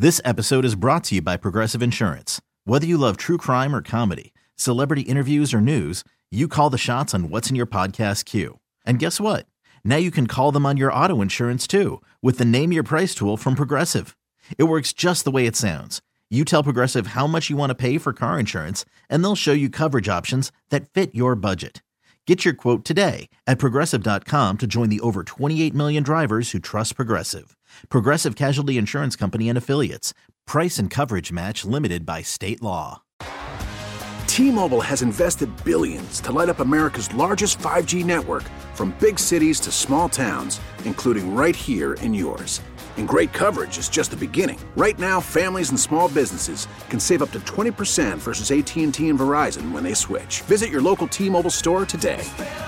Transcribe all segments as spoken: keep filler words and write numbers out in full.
This episode is brought to you by Progressive Insurance. Whether you love true crime or comedy, celebrity interviews or news, you call the shots on what's in your podcast queue. And guess what? Now you can call them on your auto insurance too with the Name Your Price tool from Progressive. It works just the way it sounds. You tell Progressive how much you want to pay for car insurance, and they'll show you coverage options that fit your budget. Get your quote today at Progressive dot com to join the over twenty-eight million drivers who trust Progressive. Progressive Casualty Insurance Company and Affiliates. Price and coverage match limited by state law. T-Mobile has invested billions to light up America's largest five G network, from big cities to small towns, including right here in yours. And great coverage is just the beginning. Right now, families and small businesses can save up to twenty percent versus A T and T and Verizon when they switch. Visit your local T-Mobile store today.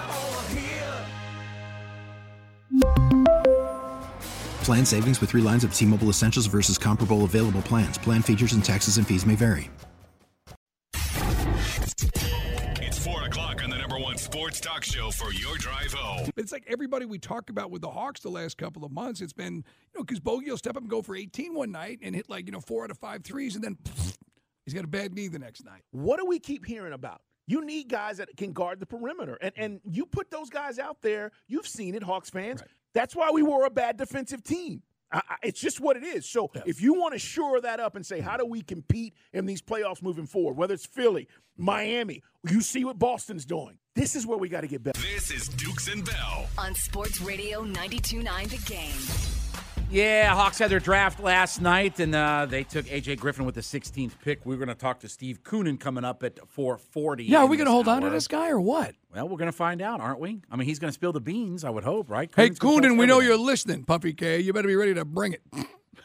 Plan savings with three lines of T-Mobile Essentials versus comparable available plans. Plan features and taxes and fees may vary. It's four o'clock on the number one sports talk show for your drive home. It's like everybody we talk about with the Hawks the last couple of months. It's been, you know, because Bogey will step up and go for eighteen one night and hit like, you know, four out of five threes, and then pfft, he's got a bad knee the next night. What do we keep hearing about? You need guys that can guard the perimeter. And and you put those guys out there, you've seen it, Hawks fans. Right. That's why we were a bad defensive team. I, I, it's just what it is. So yeah. if you want to shore that up and say, how do we compete in these playoffs moving forward, whether it's Philly, Miami, you see what Boston's doing. This is where we got to get better. This is Dukes and Bell on Sports Radio ninety-two point nine The Game. Yeah, Hawks had their draft last night, and uh, they took A J Griffin with the sixteenth pick. We're going to talk to Steve Koonin coming up at four forty. Yeah, are we going to hold hour. on to this guy or what? Well, we're going to find out, aren't we? I mean, he's going to spill the beans, I would hope, right? Hey, Koonin, we know you're listening, Puffy K. You better be ready to bring it.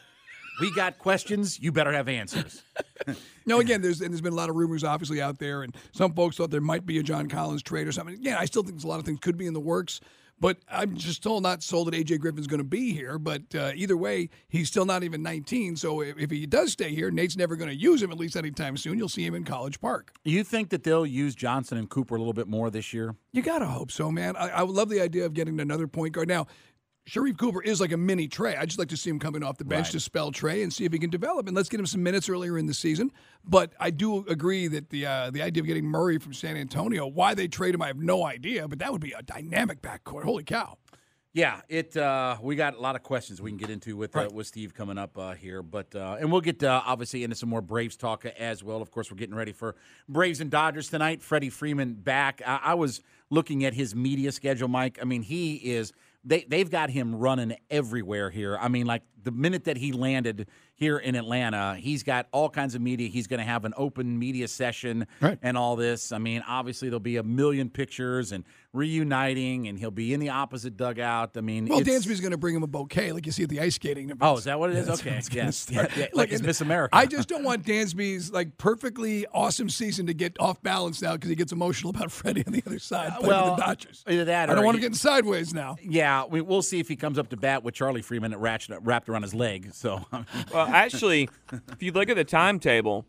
We got questions. You better have answers. No, again, there's and there's been a lot of rumors obviously out there, and some folks thought there might be a John Collins trade or something. Yeah, I still think there's a lot of things could be in the works, but I'm just still not sold that A J Griffin's going to be here. But uh, either way, he's still not even nineteen, so if, if he does stay here, Nate's never going to use him, at least anytime soon. You'll see him in College Park. You think that they'll use Johnson and Cooper a little bit more this year? You got to hope so, man. I, I would love the idea of getting another point guard. Now, Sharif Cooper is like a mini Trey. I'd just like to see him coming off the bench right. to spell Trey and see if he can develop. And let's get him some minutes earlier in the season. But I do agree that the uh, the idea of getting Murray from San Antonio, why they trade him, I have no idea. But that would be a dynamic backcourt. Holy cow. Yeah, it. Uh, we got a lot of questions we can get into with uh, right. with Steve coming up uh, here, but uh, and we'll get uh, obviously into some more Braves talk as well. Of course, we're getting ready for Braves and Dodgers tonight. Freddie Freeman back. I, I was looking at his media schedule, Mike. I mean, he is. They they've got him running everywhere here. I mean, like the minute that he landed here in Atlanta, he's got all kinds of media. He's going to have an open media session right. and all this. I mean, obviously there'll be a million pictures and reuniting, and he'll be in the opposite dugout. I mean, well, Dansby's going to bring him a bouquet like you see at the ice skating events. Oh, is that what it is? Yeah, okay, yes, yeah, yeah, like, like it's Miss America. I just don't want Dansby's like perfectly awesome season to get off balance now because he gets emotional about Freddie on the other side. Uh, well, the Dodgers. Either that, I don't or want him he, getting sideways now. Yeah, we, we'll see if he comes up to bat with Charlie Freeman wrapped, wrapped around his leg. So, well, actually, if you look at the timetable,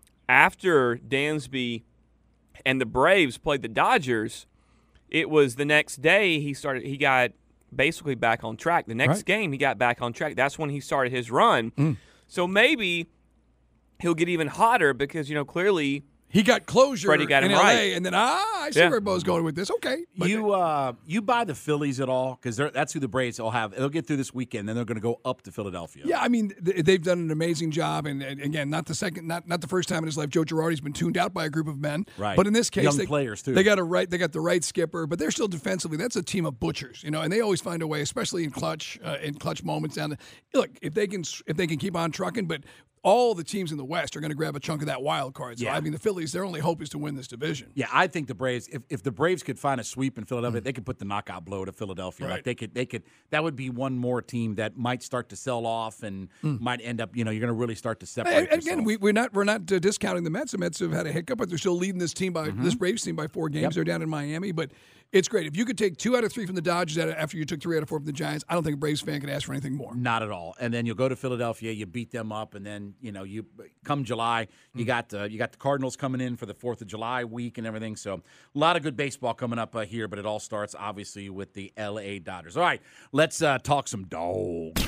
after Dansby and the Braves played the Dodgers, it was the next day he started. He got basically back on track. The next right. game he got back on track. That's when he started his run. Mm. So maybe he'll get even hotter because you know clearly. He got closure Freddie got in him L A, right. and then, ah, I see yeah. where Bo's going with this. Okay. But you uh, you buy the Phillies at all? Because that's who the Braves will have. They'll get through this weekend, then they're going to go up to Philadelphia. Yeah, I mean, they've done an amazing job. And, and again, not the second, not not the first time in his life Joe Girardi's been tuned out by a group of men. Right. But in this case, young they, players, too. They got, a right, they got the right skipper, but they're still defensively. That's a team of butchers, you know, and they always find a way, especially in clutch uh, in clutch moments. Down the, look, if they can if they can keep on trucking, but all the teams in the West are going to grab a chunk of that wild card. So, yeah. I mean, the Phillies, their only hope is to win this division. Yeah, I think the Braves, if, if the Braves could find a sweep in Philadelphia, mm. they could put the knockout blow to Philadelphia. Right. Like they could, they could. That would be one more team that might start to sell off and mm. might end up, you know, you're going to really start to separate. And again, we, we're not we're not uh, discounting the Mets. The Mets have had a hiccup, but they're still leading this team by mm-hmm. this Braves team by four games. Yep. They're down in Miami, but it's great. If you could take two out of three from the Dodgers after you took three out of four from the Giants, I don't think a Braves fan could ask for anything more. Not at all. And then you'll go to Philadelphia, you beat them up, and then and you know, you come July, you got uh, you got the Cardinals coming in for the Fourth of July week and everything. So a lot of good baseball coming up uh, here, but it all starts obviously with the L A Dodgers. All right, let's uh, talk some dogs.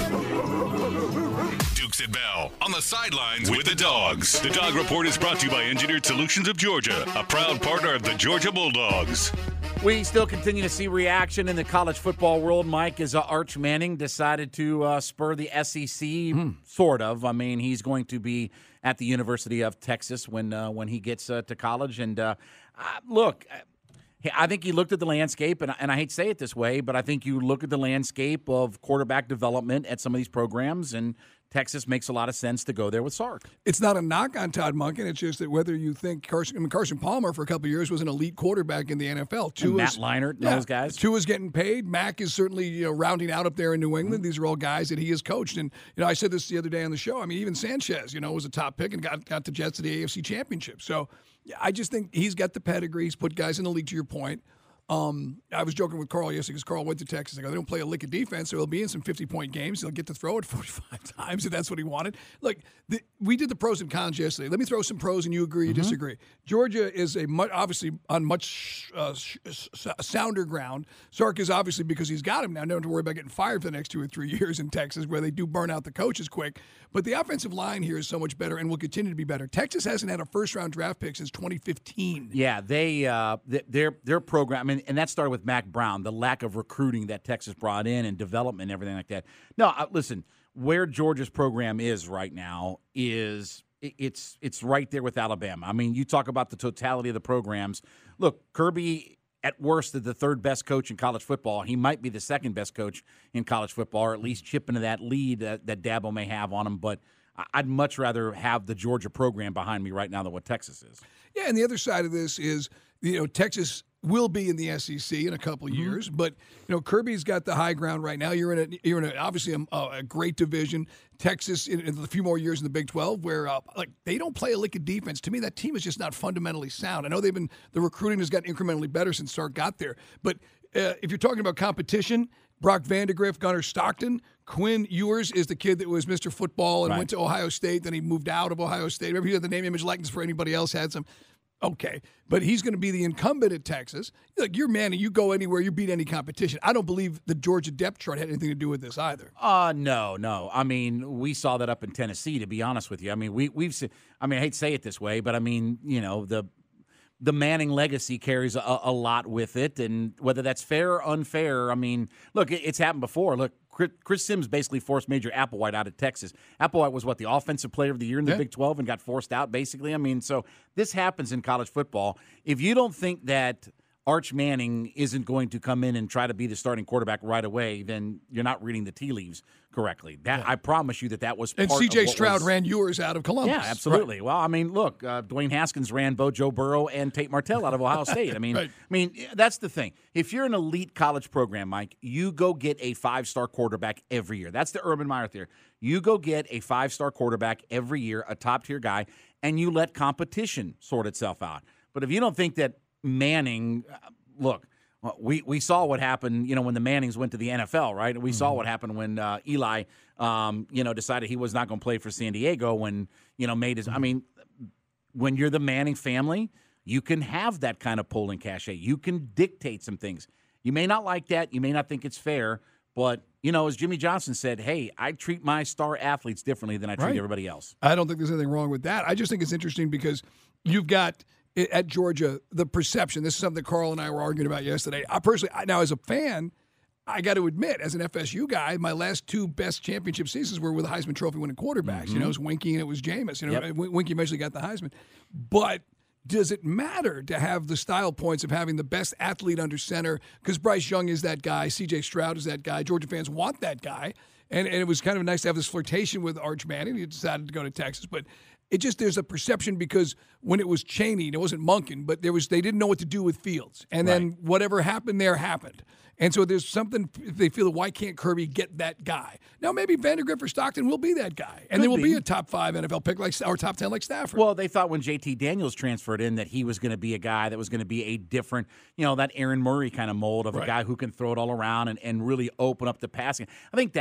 Dukes and Bell on the sidelines with the Dogs. The Dog Report is brought to you by Engineered Solutions of Georgia, a proud partner of the Georgia Bulldogs. We still continue to see reaction in the college football world, Mike, as uh, Arch Manning decided to uh, spur the S E C, hmm. sort of. I mean, he's going to be at the University of Texas when uh, when he gets uh, to college. And, uh, uh, look, I think he looked at the landscape, and, and I hate to say it this way, but I think you look at the landscape of quarterback development at some of these programs, and Texas makes a lot of sense to go there with Sark. It's not a knock on Todd Monken. It's just that whether you think Carson, I mean, Carson Palmer for a couple of years was an elite quarterback in the N F L. Tua's, Matt Leinart, yeah, those guys. Tua's getting paid. Mac is certainly you know rounding out up there in New England. Mm-hmm. These are all guys that he has coached. And you know, I said this the other day on the show. I mean, even Sanchez, you know, was a top pick and got got the Jets to the A F C Championship. So yeah, I just think he's got the pedigree. He's put guys in the league. To your point. Um, I was joking with Carl yesterday because Carl went to Texas. I go, they don't play a lick of defense, so he'll be in some fifty-point games. He'll get to throw it forty-five times if that's what he wanted. Look, the, we did the pros and cons yesterday. Let me throw some pros, and you agree, you mm-hmm. disagree. Georgia is a much, obviously on much uh, sh- sh- sounder ground. Sark is obviously because he's got him now. No one to worry about getting fired for the next two or three years in Texas, where they do burn out the coaches quick. But the offensive line here is so much better and will continue to be better. Texas hasn't had a first-round draft pick since twenty fifteen. Yeah, they uh, their their program, I mean, and that started with Mac Brown, the lack of recruiting that Texas brought in and development and everything like that. No, uh, listen, where Georgia's program is right now is it's it's right there with Alabama. I mean, you talk about the totality of the programs. Look, Kirby at worst is the third best coach in college football. He might be the second best coach in college football, or at least chip into that lead that, that Dabo may have on him. But I'd much rather have the Georgia program behind me right now than what Texas is. Yeah, and the other side of this is, you know, Texas will be in the S E C in a couple of years, mm-hmm. but you know Kirby's got the high ground right now. You're in a you're in a, obviously a, a great division. Texas in, in a few more years in the Big twelve, where uh, like they don't play a lick of defense. To me, that team is just not fundamentally sound. I know they've been the recruiting has gotten incrementally better since Sark got there, but uh, if you're talking about competition, Brock Vandegrift, Gunnar Stockton, Quinn Ewers is the kid that was Mister Football and right. went to Ohio State. Then he moved out of Ohio State. Remember, he had the name, image, likeness for anybody else had some. Okay, but he's going to be the incumbent at Texas. Look, you're Manning. You go anywhere, you beat any competition. I don't believe the Georgia depth chart had anything to do with this either. Uh, no, no. I mean, we saw that up in Tennessee, to be honest with you. I mean, we, we've seen, I mean, I hate to say it this way, but I mean, you know, the the Manning legacy carries a, a lot with it, and whether that's fair or unfair, I mean, look, it, it's happened before. Look, Chris Sims basically forced Major Applewhite out of Texas. Applewhite was, what, the offensive player of the year in the yeah. Big twelve and got forced out, basically? I mean, so this happens in college football. If you don't think that Arch Manning isn't going to come in and try to be the starting quarterback right away, then you're not reading the tea leaves correctly. That yeah. I promise you that that was part and C J of Stroud was, ran Ewers out of Columbus. Yeah, absolutely. Right. Well, I mean, look, uh, Dwayne Haskins ran both Joe Burrow and Tate Martell out of Ohio State. I mean, right. I mean that's the thing. If you're an elite college program, Mike, you go get a five-star quarterback every year. That's the Urban Meyer theory. You go get a five-star quarterback every year, a top-tier guy, and you let competition sort itself out. But if you don't think that Manning, uh, look, Well, we, we saw what happened, you know, when the Mannings went to the N F L, right? We mm-hmm. saw what happened when uh, Eli, um, you know, decided he was not going to play for San Diego when, you know, made his mm-hmm. – I mean, when you're the Manning family, you can have that kind of pull and cachet. You can dictate some things. You may not like that. You may not think it's fair. But, you know, as Jimmy Johnson said, hey, I treat my star athletes differently than I treat right. everybody else. I don't think there's anything wrong with that. I just think it's interesting because you've got – at Georgia, the perception, this is something Carl and I were arguing about yesterday. I personally, now as a fan, I got to admit, as an F S U guy, my last two best championship seasons were with Heisman Trophy winning quarterbacks. Mm-hmm. You know, it was Winkie and it was Jameis. You know, yep. Winkie eventually got the Heisman. But does it matter to have the style points of having the best athlete under center? Because Bryce Young is that guy. C J Stroud is that guy. Georgia fans want that guy. And, and it was kind of nice to have this flirtation with Arch Manning. He decided to go to Texas. But it just, there's a perception because when it was Chaney, it wasn't Monken, but there was they didn't know what to do with Fields. And right. then whatever happened there happened. And so there's something, they feel, why can't Kirby get that guy? Now, maybe Vandegrift or Stockton will be that guy. And Could there will be. be a top five N F L pick, like or top ten like Stafford. Well, they thought when J T Daniels transferred in that he was going to be a guy that was going to be a different, you know, that Aaron Murray kind of mold of right. a guy who can throw it all around and, and really open up the passing. I think that's the thing.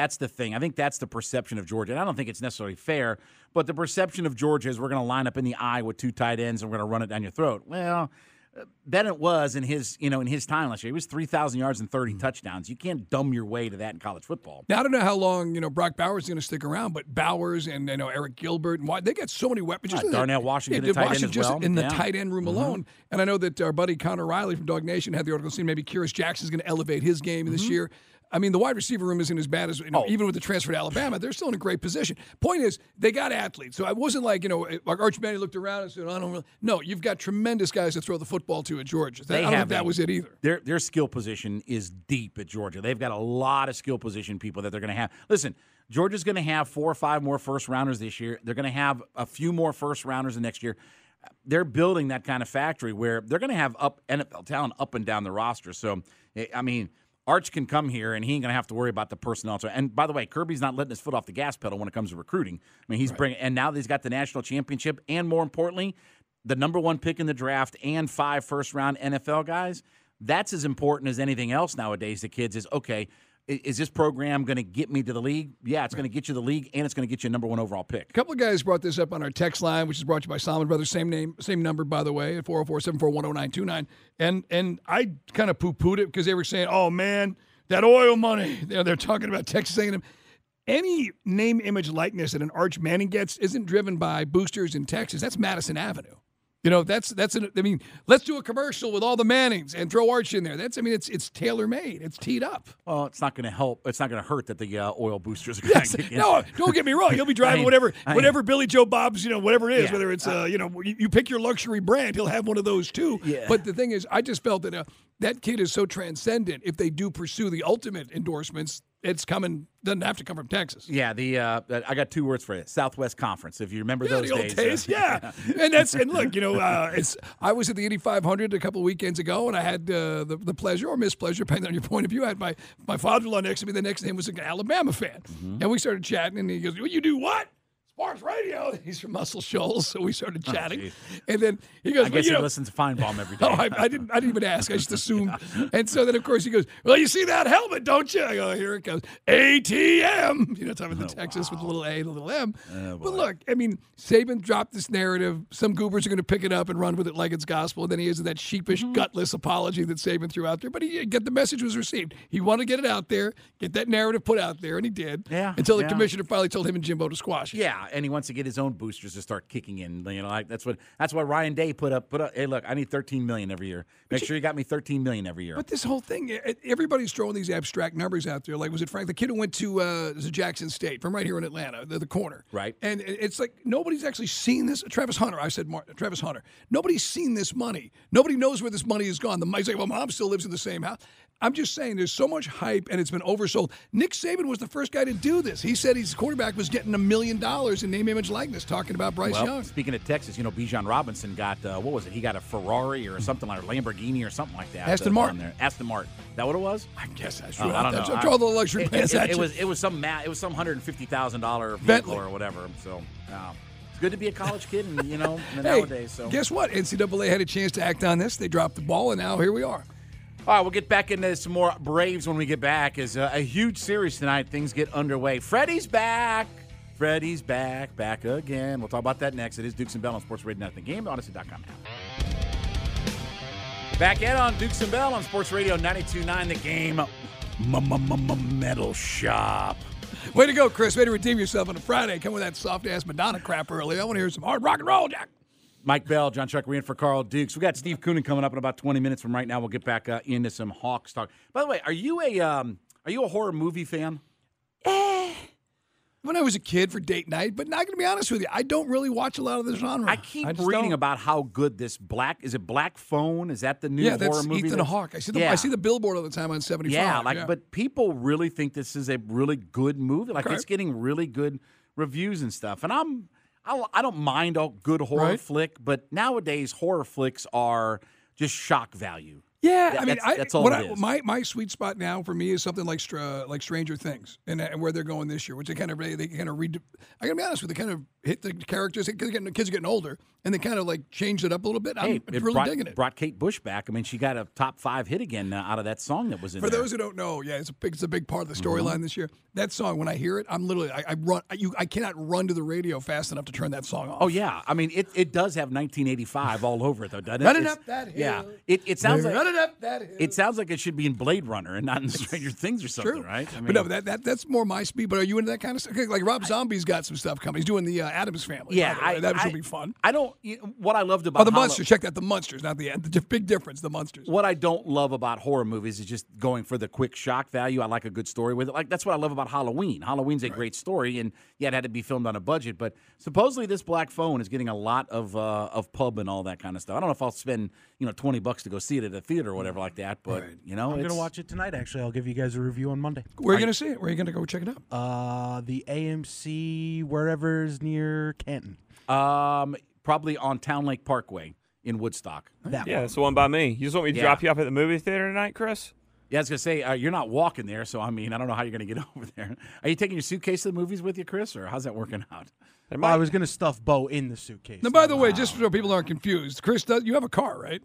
thing. I think that's the perception of Georgia. And I don't think it's necessarily fair, but the perception of Georgia is we're going to line up in the eye with two tight ends and we're going to run it down your throat. Well, then it was in his, you know, in his time last year. He was three thousand yards and thirty touchdowns. You can't dumb your way to that in college football. Now, I don't know how long, you know, Brock Bowers is going to stick around, but Bowers and, you know, Eric Gilbert, and why they got so many weapons. Uh, Darnell Washington, yeah, tight Washington end as just well. in the yeah. tight end room mm-hmm. alone. And I know that our buddy Connor Riley from Dog Nation had the article saying maybe Kyrus Jackson's going to elevate his game mm-hmm. this year. I mean, the wide receiver room isn't as bad as, you know, oh. even with the transfer to Alabama, they're still in a great position. Point is, they got athletes. So I wasn't like, you know, like Arch Manning looked around and said, I don't really. No, you've got tremendous guys to throw the football to at Georgia. That, I don't think that was it either. Their, their skill position is deep at Georgia. They've got a lot of skill position people that they're going to have. Listen, Georgia's going to have four or five more first-rounders this year. They're going to have a few more first-rounders the next year. They're building that kind of factory where they're going to have up N F L talent up and down the roster. So, I mean – Arch can come here, and he ain't going to have to worry about the personnel. And by the way, Kirby's not letting his foot off the gas pedal when it comes to recruiting. I mean, he's right. bringing – and now that he's got the national championship and, more importantly, the number one pick in the draft and five first-round N F L guys, that's as important as anything else nowadays to kids is, okay, is this program going to get me to the league? Yeah, it's right. going to get you the league, and it's going to get you a number one overall pick. A couple of guys brought this up on our text line, which is brought to you by Solomon Brothers. Same name, same number, by the way, at four oh four, seven four one, oh nine two nine. And, and I kind of poo-pooed it because they were saying, oh, man – that oil money, they're, they're talking about Texas A and M. Any name, image, likeness that an Arch Manning gets isn't driven by boosters in Texas. That's Madison Avenue. You know, that's that's. An, I mean, let's do a commercial with all the Mannings and throw Arch in there. That's. I mean, it's it's tailor made. It's teed up. Well, it's not going to help. It's not going to hurt that the uh, oil boosters are going yes. to. No, don't get me wrong. He'll be driving I mean, whatever I mean, whatever Billy Joe Bob's. You know, whatever it is. Yeah. Whether it's uh, you know, you, you pick your luxury brand. He'll have one of those too. Yeah. But the thing is, I just felt that uh, that kid is so transcendent. If they do pursue the ultimate endorsements, it's coming. Doesn't have to come from Texas. Yeah, the uh, I got two words for it: Southwest Conference. If you remember yeah, those the old days, days, uh, yeah. and that's and look, you know, uh, it's. I was at the eighty-five hundred a couple of weekends ago, and I had uh, the the pleasure or mispleasure, depending on your point of view. I had my my father-in-law next to me. The next name was an Alabama fan, mm-hmm. and we started chatting, and he goes, "Well, you do what?" Sports radio. He's from Muscle Shoals, so we started chatting, oh, and then he goes, "I well, guess you he know, listens to Feinbaum every day." Oh, I, I didn't. I didn't even ask. I just assumed. And so then, of course, he goes, "Well, you see that helmet, don't you?" I go, "Here it comes, A T M." You know, talking about the oh, Texas wow. with the little A and the little M. Oh, but look, I mean, Saban dropped this narrative. Some goobers are going to pick it up and run with it like it's gospel. And then he has that sheepish, mm-hmm. gutless apology that Saban threw out there. But he get the message was received. He wanted to get it out there, get that narrative put out there, and he did. Yeah. Until the yeah. commissioner finally told him and Jimbo to squash it. Yeah, and he wants to get his own boosters to start kicking in. You know, like that's what that's why Ryan Day put up put up. Hey, look, I need thirteen million every year. Make but sure you got me thirteen million every year. But this whole thing, everybody's throwing these abstract numbers out there. Like, was it Frank, the kid who went to uh, Jackson State from right here in Atlanta, the, the corner, right? And it's like nobody's actually seen this. Travis Hunter, I said Mar- Travis Hunter. Nobody's seen this money. Nobody knows where this money has gone. The money's like, well, mom still lives in the same house. I'm just saying there's so much hype, and it's been oversold. Nick Saban was the first guy to do this. He said his quarterback was getting a million dollars in name, image, likeness, talking about Bryce well, Young. Speaking of Texas, you know, Bijan Robinson got, uh, what was it? He got a Ferrari or something like a Lamborghini or something like that. Aston uh, Martin. There. Aston Martin. Is that what it was? I guess that's true. Uh, I don't that's know. Draw the luxury it, brands it, at it, you. was, it was some ma- It was some one hundred fifty thousand dollars vehicle Bentley. or whatever. So, uh, it's good to be a college kid, and you know, hey, nowadays. So guess what? N C double A had a chance to act on this. They dropped the ball, and now here we are. All right, we'll get back into some more Braves when we get back. As a, a huge series tonight, things get underway. Freddie's back. Freddie's back, back again. We'll talk about that next. It is Dukes and Bell on Sports Radio Nothing Game, Odyssey dot com now. Back in on Dukes and Bell on Sports Radio ninety-two point nine The Game. Metal Shop. Way to go, Chris. Way to redeem yourself on a Friday. Come with that soft-ass Madonna crap early. I want to hear some hard rock and roll, Jack. Mike Bell, John Chuck, we're in for Carl Dukes. We got Steve Koonin coming up in about twenty minutes from right now. We'll get back uh, into some Hawks talk. By the way, are you a um, are you a horror movie fan? Eh. When I was a kid for date night, but not going to be honest with you, I don't really watch a lot of this genre. I keep I reading don't. about how good this Black is. It Black Phone? Is that the new yeah, horror that's movie? Ethan that's, Hawke. I see the yeah. I see the billboard all the time on seventy-five. Yeah, like yeah. but people really think this is a really good movie. Like okay. it's getting really good reviews and stuff. And I'm I, I don't mind a good horror right. flick, but nowadays horror flicks are just shock value. Yeah, That- I mean, that's, I, that's all what it I, is. my my sweet spot now for me is something like Stra, like Stranger Things, and, and where they're going this year, which they kind of they kind of read. I gotta be honest with you, they kind of hit the characters. Because the kids are getting older, and they kind of like changed it up a little bit. I'm Hey, it really brought, digging it. brought Kate Bush back. I mean, she got a top five hit again uh, out of that song that was in For there. those who don't know, yeah, it's a big, it's a big part of the storyline Mm-hmm. this year. That song, when I hear it, I'm literally, I, I run, I, you, I cannot run to the radio fast enough to turn that song off. Oh yeah, I mean it. It does have nineteen eighty-five all over it, though, doesn't it? Running It's- up that hill. Yeah, it, it sounds We're like running up that hill. it sounds like it should be in Blade Runner and not in Stranger Things or something, True. right? I mean, but no, that, that that's more my speed. But are you into that kind of stuff? Like Rob Zombie's got some stuff coming. He's doing the uh, Addams Family. yeah, by the way. I, that I, should be fun. I don't. You know, what I loved about Oh, the Hollow- Monsters. Check that. The Monsters, not the the diff- big difference. The Monsters. What I don't love about horror movies is just going for the quick shock value. I like a good story with it. Like that's what I love about Halloween. Halloween's a great story, and yeah, it had to be filmed on a budget. But supposedly this Black Phone is getting a lot of uh, of pub and all that kind of stuff. I don't know if I'll spend you know twenty bucks to go see it at a theater or whatever like that. But you know, I'm it's, gonna watch it tonight. Actually, I'll give you guys a review on Monday. Where are you going to see it? Where are you going to go check it out? Uh, the A M C wherever's near Canton. Um, probably on Town Lake Parkway in Woodstock. That Yeah, one. that's the one by me. You just want me to Yeah. drop you off at the movie theater tonight, Chris? Yeah, I was gonna say uh, you're not walking there, so I mean, I don't know how you're gonna get over there. Are you taking your suitcase to the movies with you, Chris, or how's that working out? There Well, I might- was gonna stuff Bo in the suitcase. Now, by the way, just so people aren't confused, Chris, does, you have a car, right?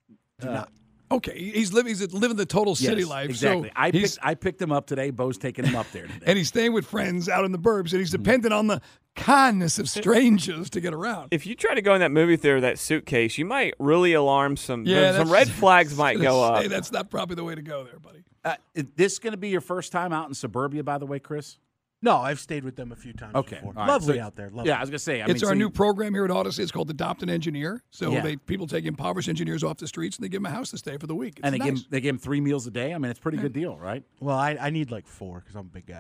Do not. Okay, he's living. He's living the total city Yes, life. exactly. So I he's, picked I picked him up today. Bo's taking him up there today. and he's staying with friends out in the burbs, and he's dependent on the kindness of strangers to get around. If you try to go in that movie theater with that suitcase, you might really alarm some. Yeah, some that's- red flags might go up. Hey, that's not probably the way to go there, buddy. Uh, is this going to be your first time out in suburbia, by the way, Chris? No, I've stayed with them a few times Okay, before. all right. Lovely So- out there. Lovely. Yeah, I was going to say. I It's mean, our so new you- program here at Odyssey. It's called Adopt an Engineer. So Yeah. they people take impoverished engineers off the streets and they give them a house to stay for the week. It's and they nice. give him, they give him three meals a day. I mean, it's a pretty good deal, right? Well, I, I need like four because I'm a big guy.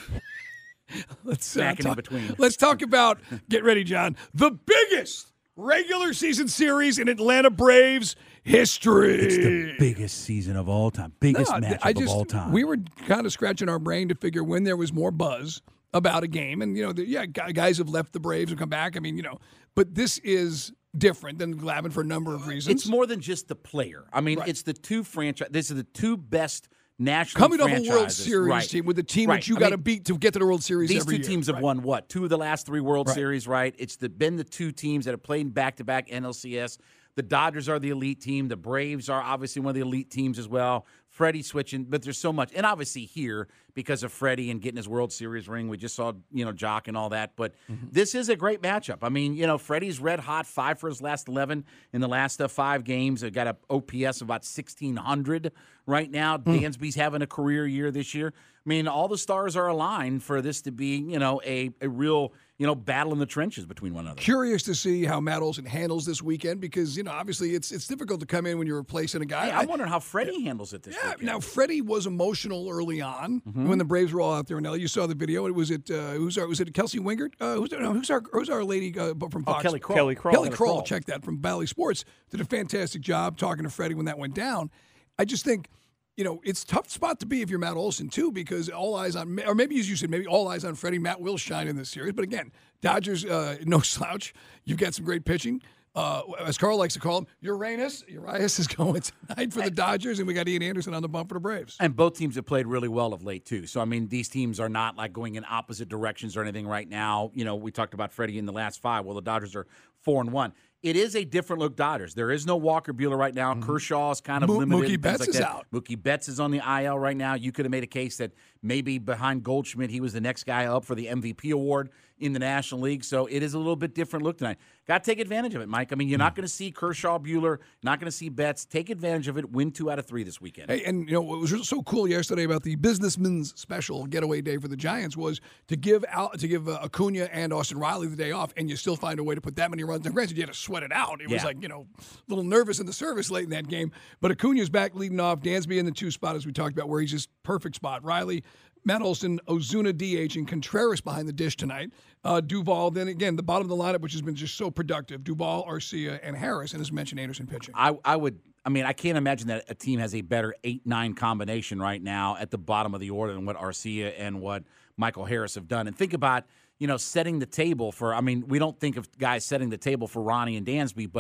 Let's uh, Smacking in talk, between. Let's talk about. Get ready, John. The biggest regular season series in Atlanta Braves history. It's the biggest season of all time, biggest No, matchup I just, of all time. We were kind of scratching our brain to figure when there was more buzz about a game, and you know, the, yeah, gu- guys have left the Braves and come back. I mean, you know, but this is different than Glavine for a number of reasons. It's more than just the player. I mean, Right. it's the two franchise. These are the two best national coming off a franchises. World Series right. team with a team Right. that you I got to mean, beat to get to the World Series These every two year. teams have Right. won what? Two of the last three World Right. Series, right? It's the, been the two teams that have played back-to-back N L C S. The Dodgers are the elite team. The Braves are obviously one of the elite teams as well. Freddie switching, but there's so much. And obviously here, because of Freddie and getting his World Series ring, we just saw, you know, Jock and all that. But Mm-hmm. this is a great matchup. I mean, you know, Freddie's red hot, five for his last eleven in the last uh, five games. He got a O P S of about sixteen hundred right now. Hmm. Dansby's having a career year this year. I mean, all the stars are aligned for this to be, you know, a, a real, you know, battle in the trenches between one another. Curious to see how Matt Olson handles this weekend because, you know, obviously it's it's difficult to come in when you're replacing a guy. Hey, I'm wondering how Freddie handles it this Yeah, weekend. now Freddie was emotional early on Mm-hmm. when the Braves were all out there in L A. You saw the video. It was it uh, who's our was it Kelsey Wingert? Uh, who's, no, who's our who's our lady uh, from Oh, Fox? Kelly Kroll. Kelly Kroll. Kelly Kelly Kroll, Kroll. check that from Bally Sports, did a fantastic job talking to Freddie when that went down. I just think, you know, it's a tough spot to be if you're Matt Olson too, because all eyes on, or maybe as you said, maybe all eyes on Freddie. Matt will shine in this series, but again, Dodgers uh, no slouch. You've got some great pitching. Uh, as Carl likes to call him, Uranus. Urias is going tonight for the Dodgers, and we got Ian Anderson on the bump for the Braves. And both teams have played really well of late, too. So, I mean, these teams are not like going in opposite directions or anything right now. You know, we talked about Freddie in the last five. Well, the Dodgers are four and one. It is a different look Dodgers. There is no Walker Buehler right now. Kershaw is kind of Mo- limited. Mookie and things Betts like is that. out. Mookie Betts is on the I L right now. You could have made a case that maybe behind Goldschmidt, he was the next guy up for the M V P award in the National League. So it is a little bit different look tonight. Got to take advantage of it, Mike. I mean, you're not going to see Kershaw, Buehler, not going to see Betts. Take advantage of it. Win two out of three this weekend. Hey, and you know what was so cool yesterday about the Businessman's Special Getaway Day for the Giants was to give out to give uh, Acuna and Austin Riley the day off, and you still find a way to put that many runs. Now, granted, you had to sweat it out. It was Yeah. like you know, a little nervous in the service late in that game. But Acuna's back leading off. Dansby in the two spot as we talked about, where he's just perfect spot. Riley, Matt Olson, Ozuna D H, and Contreras behind the dish tonight. Uh, Duvall, then again, the bottom of the lineup, which has been just so productive. Duvall, Arcia, and Harris, and as mentioned, Anderson pitching. I, I would. I mean, I can't imagine that a team has a better eight nine combination right now at the bottom of the order than what Arcia and what Michael Harris have done. And think about, you know, setting the table for. I mean, we don't think of guys setting the table for Ronnie and Dansby, but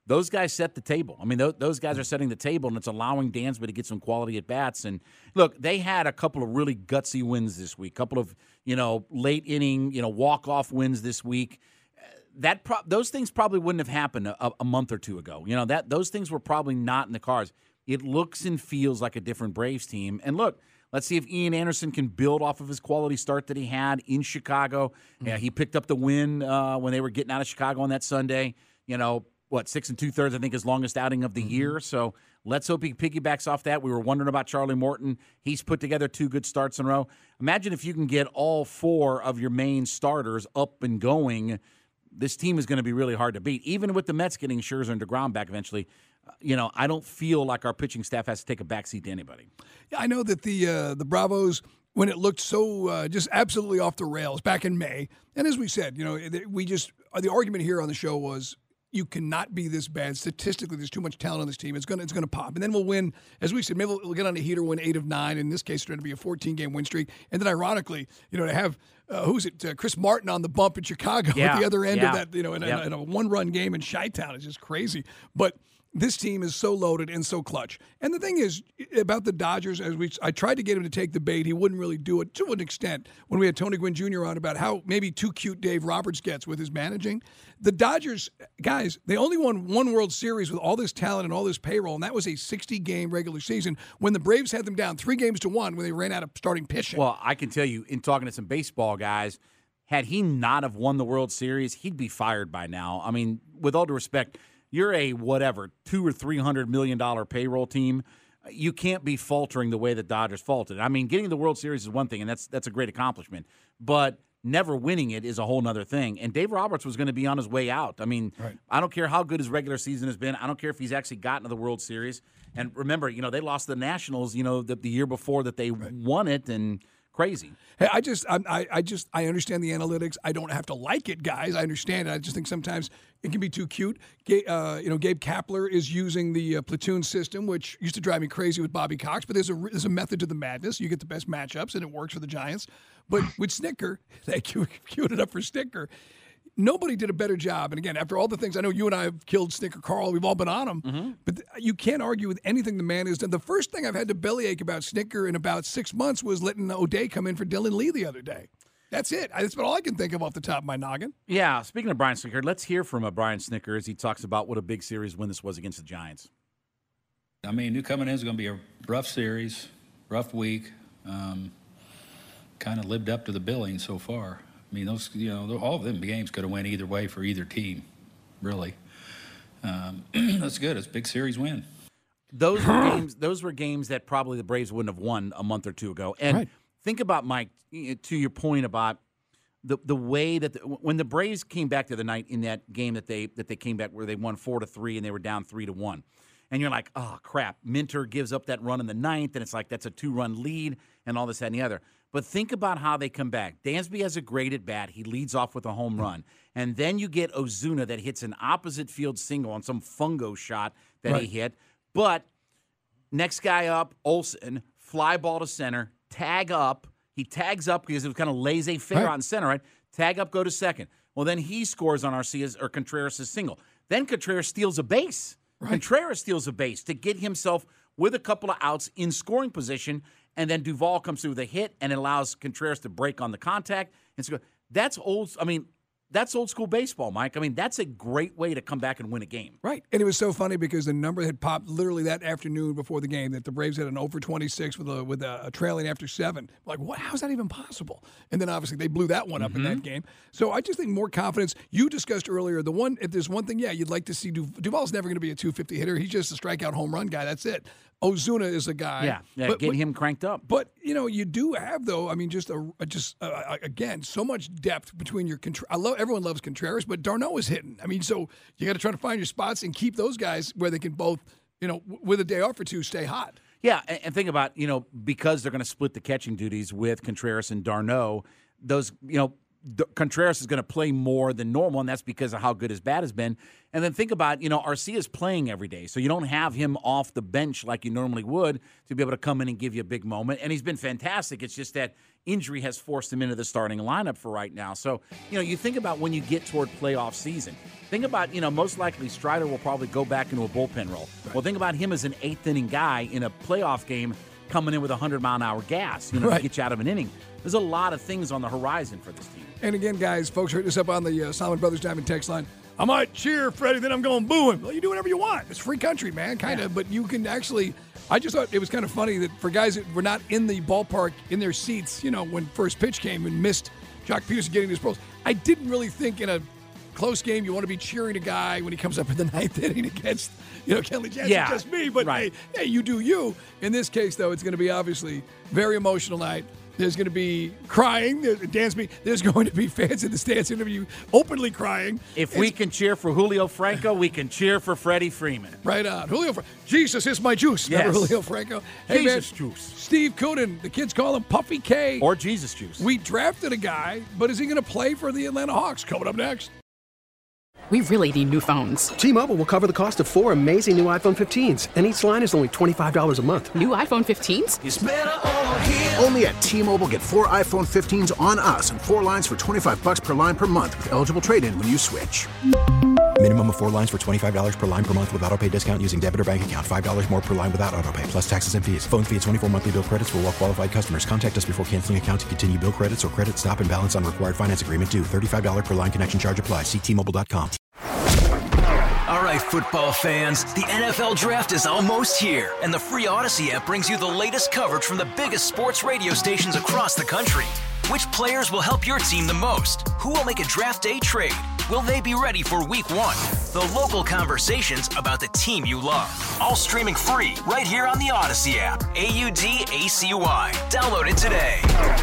those guys set the table. I mean, th- those guys are setting the table, and it's allowing Dansby to get some quality at bats. And look, they had a couple of really gutsy wins this week, a couple of, you know, late inning, you know, walk-off wins this week. That pro- those things probably wouldn't have happened a, a month or two ago. You know, that those things were probably not in the cards. It looks and feels like a different Braves team. And look, let's see if Ian Anderson can build off of his quality start that he had in Chicago. Mm-hmm. Yeah, he picked up the win uh, when they were getting out of Chicago on that Sunday. You know, what, six and two-thirds, I think, his longest outing of the mm-hmm. year. So let's hope he piggybacks off that. We were wondering about Charlie Morton. He's put together two good starts in a row. Imagine if you can get all four of your main starters up and going. This team is going to be really hard to beat. Even with the Mets getting Scherzer and DeGrom back eventually, you know, I don't feel like our pitching staff has to take a backseat to anybody. Yeah, I know that the uh, the Bravos, when it looked so uh, just absolutely off the rails back in May, and as we said, you know, we just the argument here on the show was you cannot be this bad statistically. There's too much talent on this team. It's gonna it's gonna pop, and then we'll win. As we said, maybe we'll, we'll get on a heater, win eight of nine. In this case, it's going to be a fourteen game win streak, and then ironically, you know, to have uh, who's it, uh, Chris Martin on the bump in Chicago yeah, at the other end yeah. of that, you know, in, yep. a, in a one run game in Chi-Town is just crazy, but. This team is so loaded and so clutch. And the thing is, about the Dodgers, as we I tried to get him to take the bait, he wouldn't really do it to an extent when we had Tony Gwynn Junior on about how maybe too cute Dave Roberts gets with his managing. The Dodgers, guys, they only won one World Series with all this talent and all this payroll, and that was a sixty game regular season when the Braves had them down three games to one when they ran out of starting pitching. Well, I can tell you, in talking to some baseball guys, had he not have won the World Series, he'd be fired by now. I mean, with all due respect, you're a whatever two or three hundred million dollar payroll team. You can't be faltering the way the Dodgers faltered. I mean, getting the World Series is one thing, and that's that's a great accomplishment. But never winning it is a whole other thing. And Dave Roberts was going to be on his way out. I mean, right. I don't care how good his regular season has been. I don't care if he's actually gotten to the World Series. And remember, you know, they lost the Nationals, you know, the, the year before that they right. won it, and crazy. Hey, I just, I, I just, I understand the analytics. I don't have to like it, guys. I understand it. I just think sometimes it can be too cute. Uh, you know, Gabe Kapler is using the uh, platoon system, which used to drive me crazy with Bobby Cox. But there's a there's a method to the madness. You get the best matchups, and it works for the Giants. But with Snitker, thank you, queued it up for Snitker. Nobody did a better job. And again, after all the things, I know you and I have killed Snitker Carl. We've all been on him. Mm-hmm. But th- you can't argue with anything the man has done. The first thing I've had to bellyache about Snitker in about six months was letting O'Day come in for Dylan Lee the other day. That's it. That's about all I can think of off the top of my noggin. Yeah, speaking of Brian Snitker, let's hear from uh, Brian Snitker as he talks about what a big series win this was against the Giants. I mean, new coming in is going to be a rough series, rough week. Um, kind of lived up to the billing so far. I mean, those, you know, all of them games could have went either way for either team, really. Um, that's good. It's a big series win. Those were games. Those were games that probably the Braves wouldn't have won a month or two ago. And right. think about, Mike, to your point about the the way that the, when the Braves came back the other night in that game that they that they came back where they won four to three and they were down three to one, and you're like, oh crap, Minter gives up that run in the ninth, and it's like that's a two run lead and all this that and the other. But think about how they come back. Dansby has a great at bat. He leads off with a home run. And then you get Ozuna that hits an opposite field single on some fungo shot that right. he hit. But next guy up, Olsen, fly ball to center, tag up. He tags up because it was kind of laissez-faire right. on center, right? Tag up, go to second. Well, then he scores on Arcia's or Contreras' single. Then Contreras steals a base. Right. Contreras steals a base to get himself with a couple of outs in scoring position. And then Duvall comes through with a hit and it allows Contreras to break on the contact. And so that's old. I mean, that's old school baseball, Mike. I mean, that's a great way to come back and win a game. Right. And it was so funny because the number had popped literally that afternoon before the game that the Braves had an oh for twenty-six with a with a, a trailing after seven. Like, what? How's that even possible? And then obviously they blew that one up mm-hmm. in that game. So I just think more confidence. You discussed earlier the one. If there's one thing, yeah, you'd like to see Du- Duvall's never going to be a two fifty hitter. He's just a strikeout home run guy. That's it. Ozuna is a guy. Yeah, yeah but, get but, him cranked up. But, you know, you do have, though, I mean, just, a, a just uh, again, so much depth between your – I love everyone loves Contreras, but d'Arnaud is hitting. I mean, so you got to try to find your spots and keep those guys where they can both, you know, with a day off or two, stay hot. Yeah, and, and think about, you know, because they're going to split the catching duties with Contreras and d'Arnaud, those, you know, Contreras is going to play more than normal, and that's because of how good his bat has been. And then think about, you know, Arcia's playing every day, so you don't have him off the bench like you normally would to be able to come in and give you a big moment. And he's been fantastic. It's just that injury has forced him into the starting lineup for right now. So, you know, you think about when you get toward playoff season, Think about, you know, most likely Strider will probably go back into a bullpen role. Right. Well, think about him as an eighth-inning guy in a playoff game coming in with one hundred mile an hour gas, you know, right. to get you out of an inning. There's a lot of things on the horizon for this team. And again, guys, folks heard this up on the uh, Solomon Brothers Diamond text line. I might cheer Freddie, then I'm going to boo him. Well, you do whatever you want. It's free country, man, kind of. Yeah. But you can actually – I just thought it was kind of funny that for guys that were not in the ballpark, in their seats, you know, when first pitch came and missed Jock Peterson getting his pros, I didn't really think in a close game you want to be cheering a guy when he comes up in the ninth inning against, you know, Kenley Jansen, yeah. just me. But, right. hey, hey, you do you. In this case, though, it's going to be obviously very emotional night. There's going to be crying. Dansby, there's going to be fans in the stands interview openly crying. If it's, we can cheer for Julio Franco, we can cheer for Freddie Freeman. Right on. Julio Franco. Jesus is my juice. Yes. Remember Julio Franco? Hey, Jesus man, juice. Steve Koonin, the kids call him Puffy K. Or Jesus juice. We drafted a guy, but is he going to play for the Atlanta Hawks? Coming up next. We really need new phones. T-Mobile will cover the cost of four amazing new iPhone fifteens, and each line is only twenty-five dollars a month. New iPhone fifteens? It's better over here. Only at T-Mobile, get four iPhone fifteens on us and four lines for twenty-five dollars per line per month with eligible trade-in when you switch. Minimum of four lines for twenty-five dollars per line per month with autopay discount using debit or bank account. five dollars more per line without autopay, plus taxes and fees. Phone fee at twenty-four monthly bill credits for well-qualified customers. Contact us before canceling account to continue bill credits or credit stop and balance on required finance agreement due. thirty-five dollars per line connection charge applies. See T Mobile dot com. All right, football fans, the N F L Draft is almost here, and the free Odyssey app brings you the latest coverage from the biggest sports radio stations across the country. Which players will help your team the most? Who will make a draft day trade? Will they be ready for week one? The local conversations about the team you love. All streaming free right here on the Odyssey app. A U D A C Y. Download it today.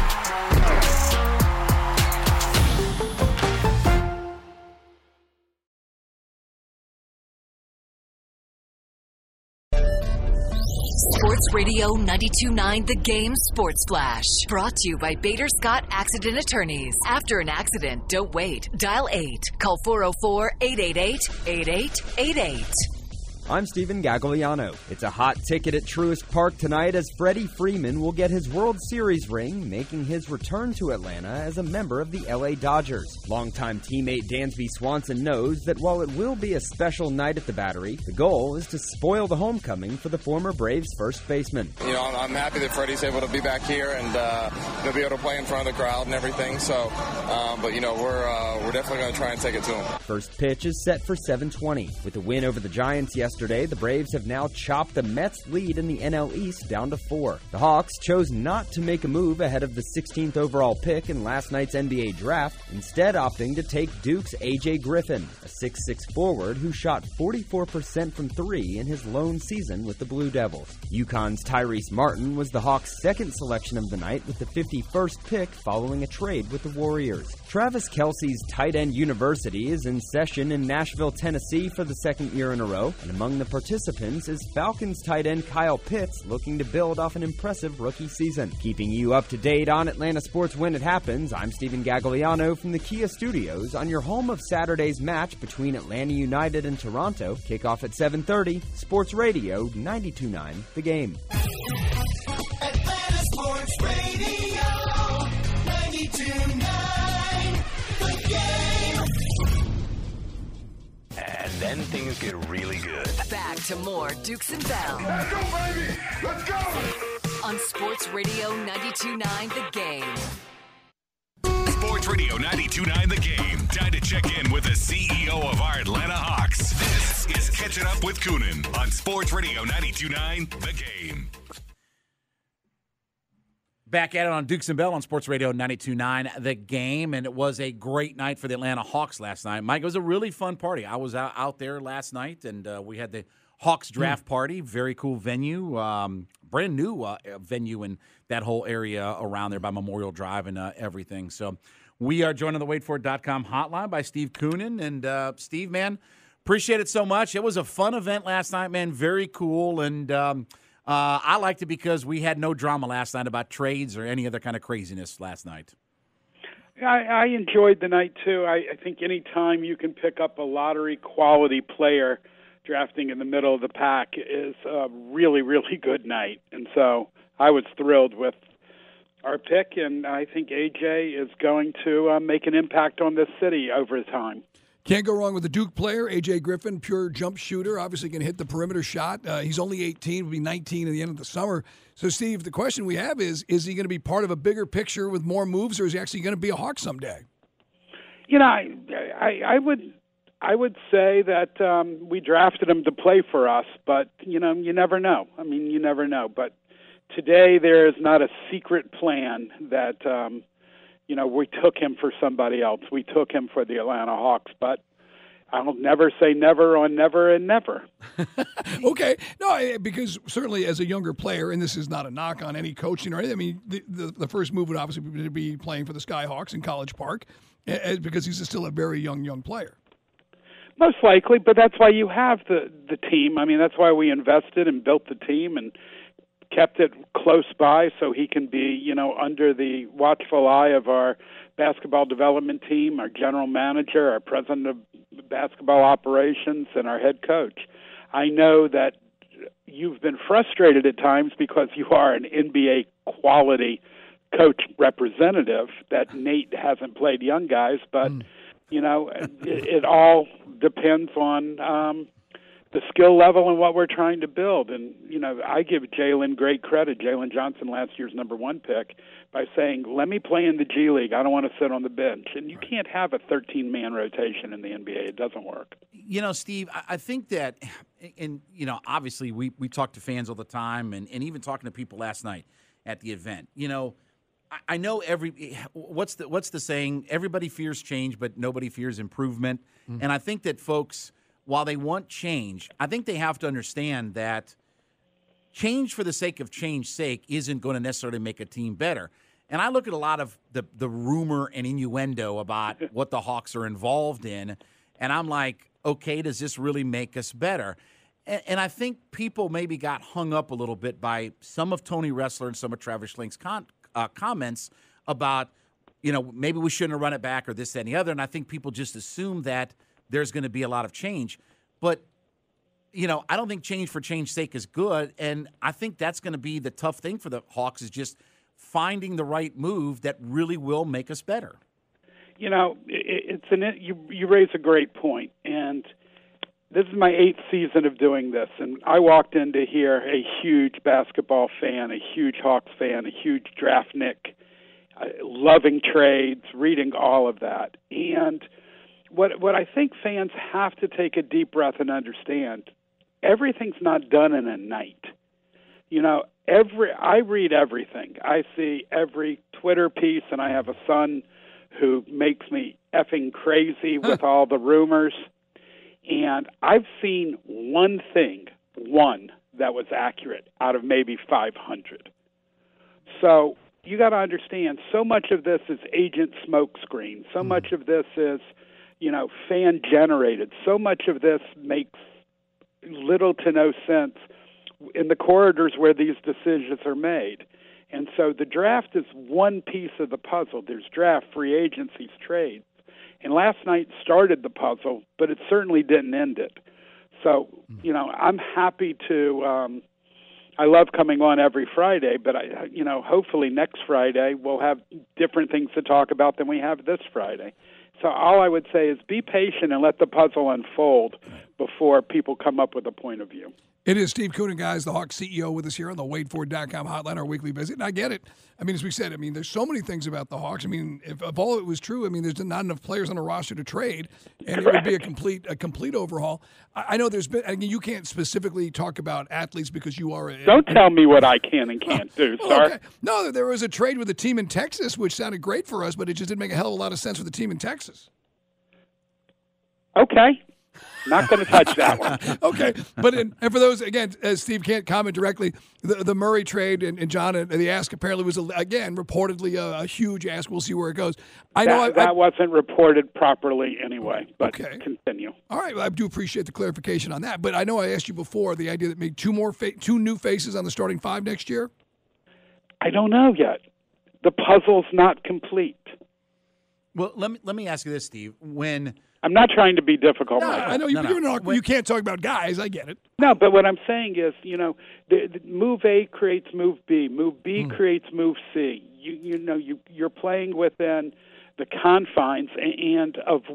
Sports Radio ninety-two point nine The Game Sports Flash. Brought to you by Bader Scott Accident Attorneys. After an accident, don't wait. Dial eight. Call four oh four, eight eight eight, eight eight eight eight. I'm Stephen Gagliano. It's a hot ticket at Truist Park tonight as Freddie Freeman will get his World Series ring, making his return to Atlanta as a member of the L A Dodgers. Longtime teammate Dansby Swanson knows that while it will be a special night at the Battery, the goal is to spoil the homecoming for the former Braves first baseman. You know, I'm, I'm happy that Freddie's able to be back here and uh, he'll be able to play in front of the crowd and everything. So, um, but you know, we're uh, we're definitely going to try and take it to him. First pitch is set for seven twenty. With the win over the Giants yesterday, Yesterday, the Braves have now chopped the Mets' lead in the N L East down to four. The Hawks chose not to make a move ahead of the sixteenth overall pick in last night's N B A draft, instead opting to take Duke's A J Griffin, a six foot six forward who shot forty-four percent from three in his lone season with the Blue Devils. UConn's Tyrese Martin was the Hawks' second selection of the night with the fifty-first pick following a trade with the Warriors. Travis Kelce's tight end university is in session in Nashville, Tennessee for the second year in a row, and among the participants is Falcons tight end Kyle Pitts, looking to build off an impressive rookie season. Keeping you up to date on Atlanta sports when it happens, I'm Stephen Gagliano from the Kia Studios on your home of Saturday's match between Atlanta United and Toronto. Kickoff at seven thirty, Sports Radio ninety-two point nine The Game. Atlanta Sports Radio ninety-two point nine The Game. And then things get really good. Back to more Dukes and Bell. Let's go, baby! Let's go! On Sports Radio ninety-two point nine The Game. Sports Radio ninety-two point nine The Game. Time to check in with the C E O of our Atlanta Hawks. This is Catching Up with Koonin on Sports Radio ninety-two point nine The Game. Back at it on Dukes and Bell on Sports Radio ninety-two point nine The Game, and it was a great night for the Atlanta Hawks last night. Mike, it was a really fun party. I was out, out there last night, and uh, we had the Hawks draft mm. party. Very cool venue, um, brand new uh, venue in that whole area around there by Memorial Drive and uh, everything. So we are joined on the wait for it dot com hotline by Steve Koonin. And, uh, Steve, man, appreciate it so much. It was a fun event last night, man. Very cool, and um, – Uh, I liked it because we had no drama last night about trades or any other kind of craziness last night. I, I enjoyed the night, too. I, I think any time you can pick up a lottery-quality player drafting in the middle of the pack is a really, really good night. And so I was thrilled with our pick, and I think A J is going to uh, make an impact on this city over time. Can't go wrong with the Duke player, A J Griffin, pure jump shooter. Obviously can hit the perimeter shot. Uh, he's only eighteen, will be nineteen at the end of the summer. So, Steve, the question we have is, is he going to be part of a bigger picture with more moves, or is he actually going to be a Hawk someday? You know, I, I, I would I would say that um, we drafted him to play for us, but, you know, you never know. I mean, you never know. But today there is not a secret plan that, um, you know, we took him for somebody else. We took him for the Atlanta Hawks, but I'll never say never on never and never. Okay. No, because certainly as a younger player, and this is not a knock on any coaching or anything, I mean, the, the, the first move would obviously be to be playing for the Skyhawks in College Park, because he's still a very young, young player. Most likely, but that's why you have the, the team. I mean, that's why we invested and built the team and kept it close by so he can be, you know, under the watchful eye of our basketball development team, our general manager, our president of basketball operations, and our head coach. I know that you've been frustrated at times because you are an N B A quality coach representative that Nate hasn't played young guys, but mm. you know, it, it all depends on um, the skill level and what we're trying to build. And, you know, I give Jalen great credit, Jalen Johnson, last year's number one pick, by saying, let me play in the G League. I don't want to sit on the bench. And you can't have a thirteen-man rotation in the N B A. It doesn't work. You know, Steve, I think that, and, you know, obviously we, we talk to fans all the time, and, and even talking to people last night at the event. You know, I know every what's the what's the saying? Everybody fears change, but nobody fears improvement. Mm-hmm. And I think that folks, while they want change, I think they have to understand that change for the sake of change's sake isn't going to necessarily make a team better. And I look at a lot of the the rumor and innuendo about what the Hawks are involved in, and I'm like, okay, does this really make us better? And, and I think people maybe got hung up a little bit by some of Tony Ressler and some of Travis Schlenk's con- Uh, comments about, you know, maybe we shouldn't have run it back or this, that, and the other. And I think people just assume that there's going to be a lot of change. But, you know, I don't think change for change's sake is good. And I think that's going to be the tough thing for the Hawks, is just finding the right move that really will make us better. You know, it, it's an you you raise a great point, and this is my eighth season of doing this, and I walked into here a huge basketball fan, a huge Hawks fan, a huge draftnik, uh, loving trades, reading all of that. And what what I think fans have to take a deep breath and understand, everything's not done in a night. You know, every I read everything. I see every Twitter piece, and I have a son who makes me effing crazy with all the rumors. And I've seen one thing, one, that was accurate out of maybe five hundred. So you got to understand, so much of this is agent smokescreen. So mm. much of this is, you know, fan-generated. So much of this makes little to no sense in the corridors where these decisions are made. And so the draft is one piece of the puzzle. There's draft, free agencies, trades. And last night started the puzzle, but it certainly didn't end it. So, you know, I'm happy to um, – I love coming on every Friday, but, I, you know, hopefully next Friday we'll have different things to talk about than we have this Friday. So all I would say is be patient and let the puzzle unfold before people come up with a point of view. It is Steve Koonin, guys, the Hawks C E O, with us here on the Wade Ford dot com hotline, our weekly visit. And I get it. I mean, as we said, I mean, there's so many things about the Hawks. I mean, if, if all of it was true, I mean, there's not enough players on the roster to trade, and Correct. It would be a complete a complete overhaul. I, I know there's been, I mean, you can't specifically talk about athletes because you are a... Don't tell me what I can and can't do, well, sir. Okay. No, there was a trade with a team in Texas, which sounded great for us, but it just didn't make a hell of a lot of sense for the team in Texas. Okay. Not going to touch that one. Okay, but in, and for those, again, as Steve can't comment directly, the, the Murray trade and, and John, and the ask apparently was, a, again, reportedly a, a huge ask. We'll see where it goes. I that, know I, that I, wasn't reported properly anyway, but okay. Continue. All right, well, I do appreciate the clarification on that, but I know I asked you before the idea that maybe two more, fa- two new faces on the starting five next year? I don't know yet. The puzzle's not complete. Well, let me let me ask you this, Steve. When I'm not trying to be difficult. No, myself. I know you, no, no. you're not, you can't talk about guys. I get it. No, but what I'm saying is, you know, the, the move A creates move B. Move B mm. creates move C. You you know, you you're playing within the confines and of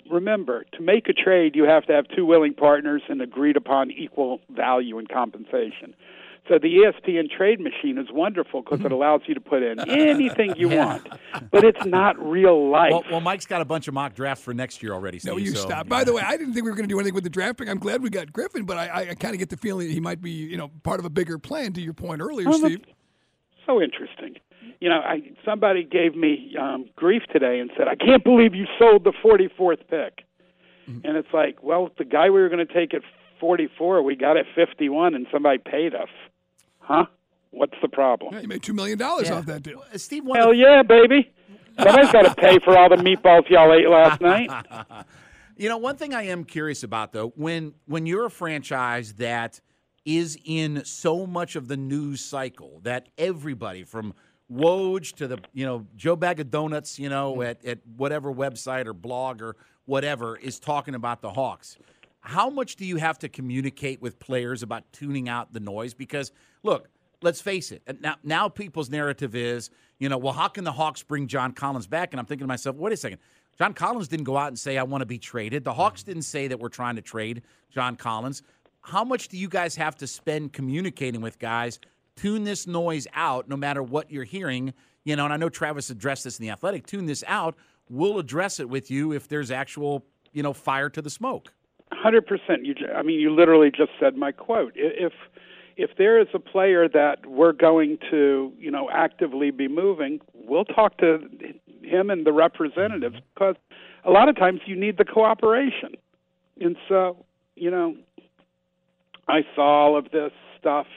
remember, to make a trade, you have to have two willing partners and agreed upon equal value and compensation. So the E S P N trade machine is wonderful because it allows you to put in anything you Yeah. want, but it's not real life. Well, well, Mike's got a bunch of mock drafts for next year already. Steve, No, you so, stop. yeah. By the way, I didn't think we were going to do anything with the draft pick. I'm glad we got Griffin, but I, I, I kind of get the feeling that he might be, you know, part of a bigger plan. To your point earlier, Oh, Steve. that's so interesting. You know, I somebody gave me um, grief today and said, "I can't believe you sold the forty-fourth pick." Mm-hmm. And it's like, well, the guy we were going to take at forty-four, we got at fifty-one, and somebody paid us. Huh? What's the problem? Yeah, you made two million dollars off that deal. Uh, Steve, Hell yeah, baby. Somebody's got to pay for all the meatballs y'all ate last night. You know, one thing I am curious about, though, when when you're a franchise that is in so much of the news cycle, that everybody from Woj to the, you know, Joe Bag of Donuts, you know, at, at whatever website or blog or whatever is talking about the Hawks, how much do you have to communicate with players about tuning out the noise? Because, look, let's face it. Now, now people's narrative is, you know, well, how can the Hawks bring John Collins back? And I'm thinking to myself, wait a second. John Collins didn't go out and say, I want to be traded. The Hawks didn't say that we're trying to trade John Collins. How much do you guys have to spend communicating with guys? Tune this noise out no matter what you're hearing. You know, and I know Travis addressed this in The Athletic. Tune this out. We'll address it with you if there's actual, you know, fire to the smoke. one hundred percent. You, ju- I mean, you literally just said my quote. I- If if there is a player that we're going to, you know, actively be moving, we'll talk to him and the representatives because a lot of times you need the cooperation. And so, you know, I saw all of this stuff,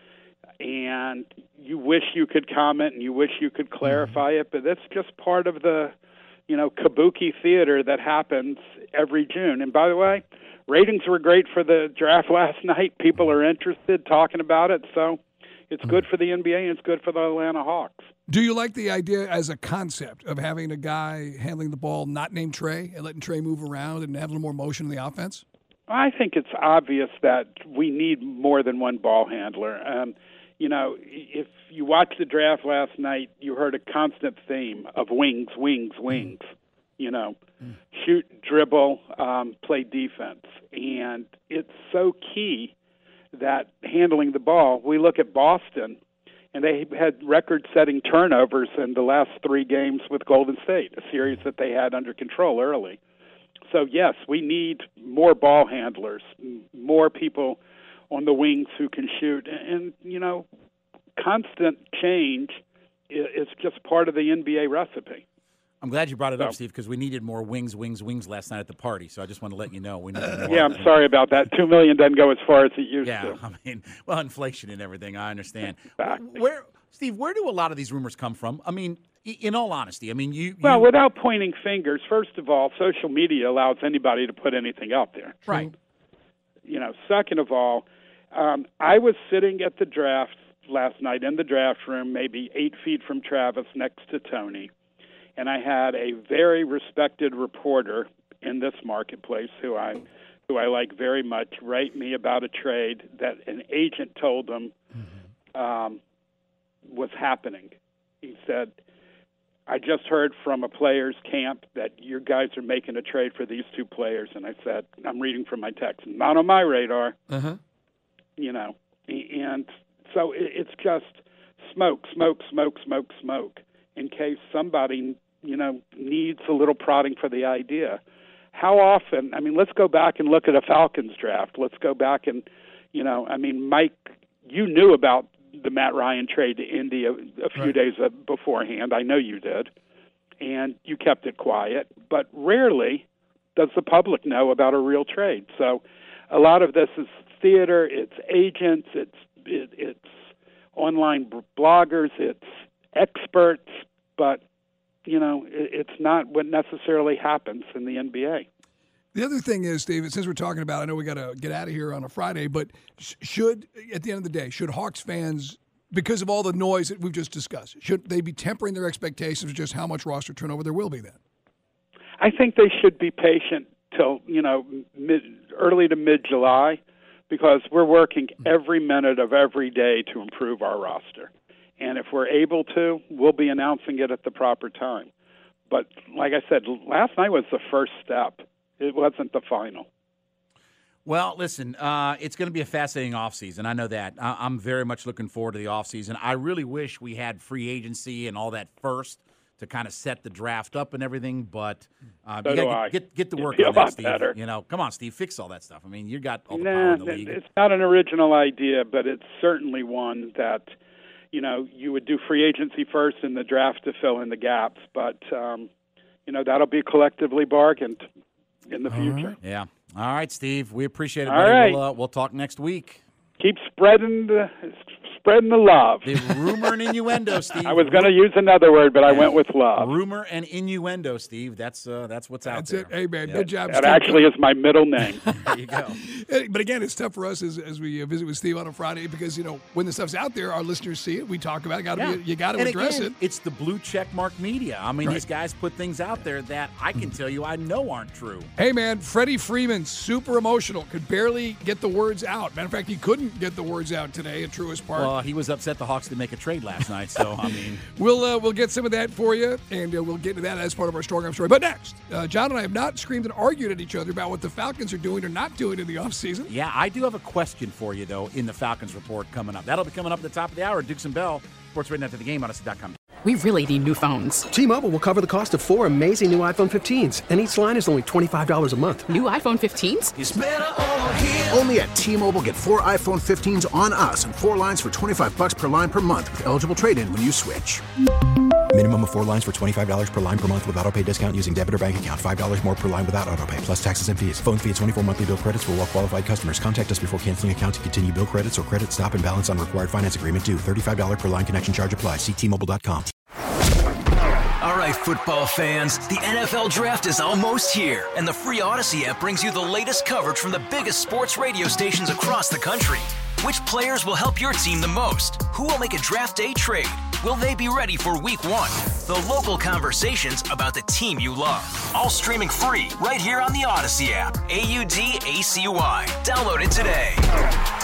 and you wish you could comment and you wish you could clarify it, but that's just part of the, you know, kabuki theater that happens every June. And by the way, ratings were great for the draft last night. People are interested, talking about it, so it's good for the N B A and it's good for the Atlanta Hawks. Do you like the idea as a concept of having a guy handling the ball not named Trey and letting Trey move around and have a little more motion in the offense? I think it's obvious that we need more than one ball handler. Um, you know, if you watched the draft last night, you heard a constant theme of wings, wings, wings. Mm. You know, mm. shoot, dribble, um, play defense. And it's so key that handling the ball, we look at Boston, and they had record-setting turnovers in the last three games with Golden State, a series that they had under control early. So, yes, we need more ball handlers, more people on the wings who can shoot. And, you know, constant change is just part of the N B A recipe. I'm glad you brought it up, So- Steve, because we needed more wings, wings, wings last night at the party. So I just want to let you know we needed more. Yeah, I'm sorry about that. Two million doesn't go as far as it used Yeah, to. I mean, well, inflation and everything. I understand. Exactly. Where, Steve? Where do a lot of these rumors come from? I mean, i- in all honesty, I mean, you. Well, you, without pointing fingers, first of all, social media allows anybody to put anything out there. Right. You know, second of all, um, I was sitting at the draft last night in the draft room, maybe eight feet from Travis, next to Tony, and I had a very respected reporter in this marketplace who I who I like very much write me about a trade that an agent told him um, was happening. He said, I just heard from a player's camp that your guys are making a trade for these two players. And I said, I'm reading from my text, not on my radar, Uh-huh. you know. And so it- it's just smoke, smoke, smoke, smoke, smoke, in case somebody, you know, needs a little prodding for the idea. How often, I mean, let's go back and look at a Falcons draft. Let's go back and, you know, I mean, Mike, you knew about the Matt Ryan trade to Indy a, a few Right. days uh, beforehand. I know you did. And you kept it quiet. But rarely does the public know about a real trade. So a lot of this is theater, it's agents, it's it, it's online b- bloggers, it's experts, but, you know, it, it's not what necessarily happens in the N B A. The other thing is, David, since we're talking about, I know we got to get out of here on a Friday, but sh- should, at the end of the day, should Hawks fans, because of all the noise that we've just discussed, should they be tempering their expectations of just how much roster turnover there will be then? I think they should be patient till, you know, mid, early to mid-July, because we're working every minute of every day to improve our roster. And if we're able to, we'll be announcing it at the proper time. But like I said, last night was the first step. it wasn't the final. Well, listen, uh, it's going to be a fascinating offseason. I know that. I- I'm very much looking forward to the offseason. I really wish we had free agency and all that first to kind of set the draft up and everything, but uh, So you do got I. to get, get the It'd work be a on that, lot Steve. better. You know, come on, Steve, fix all that stuff. I mean, you got all the Nah, power in the league. it's not an original idea, but it's certainly one that, you know, you would do free agency first and the draft to fill in the gaps. But, um, you know, that'll be collectively bargained in the future. Yeah. All right, Steve. We appreciate it, All buddy. right. We'll, uh, we'll talk next week. Keep spreading the spreading the love. The rumor and innuendo, Steve. I was going to use another word, but I went with love. Rumor and innuendo, Steve. That's uh, that's what's out That's there. it. Hey, man, good job, That Steve. actually is my middle name. There you go. Hey, But again, it's tough for us as, as we uh, visit with Steve on a Friday because, you know, when the stuff's out there, our listeners see it. We talk about it. Gotta Yeah. be, you got to And address again, it. It's the blue check mark media. I mean, Right. these guys put things out there that I can tell you I know aren't true. Hey, man, Freddie Freeman, super emotional, could barely get the words out. Matter of fact, he couldn't get the words out today at Truist Park. Well, he was upset the Hawks didn't make a trade last night, so, I mean. We'll uh, we'll get some of that for you, and uh, we'll get to that as part of our Strong Arm story. But next, uh, John and I have not screamed and argued at each other about what the Falcons are doing or not doing in the offseason. Yeah, I do have a question for you, though, in the Falcons report coming up. That'll be coming up at the top of the hour. Dukes and Bell, Sports Radio After the Game, Odyssey dot com. We really need new phones. T-Mobile will cover the cost of four amazing new iPhone fifteens, and each line is only twenty-five dollars a month. New iPhone fifteens? It's better over here. Only at T-Mobile, get four iPhone fifteens on us and four lines for twenty-five bucks per line per month with eligible trade-in when you switch. Minimum of four lines for twenty-five dollars per line per month with autopay discount using debit or bank account. five dollars more per line without autopay, plus taxes and fees. Phone fee at twenty-four monthly bill credits for well-qualified customers. Contact us before canceling account to continue bill credits or credit stop and balance on required finance agreement due. thirty-five dollars per line connection charge applies. See T Mobile dot com. All right, football fans, the N F L Draft is almost here, and the free Odyssey app brings you the latest coverage from the biggest sports radio stations across the country. Which players will help your team the most? Who will make a draft day trade? Will they be ready for week one? The local conversations about the team you love. All streaming free right here on the Odyssey app. A U D A C Y. Download it today.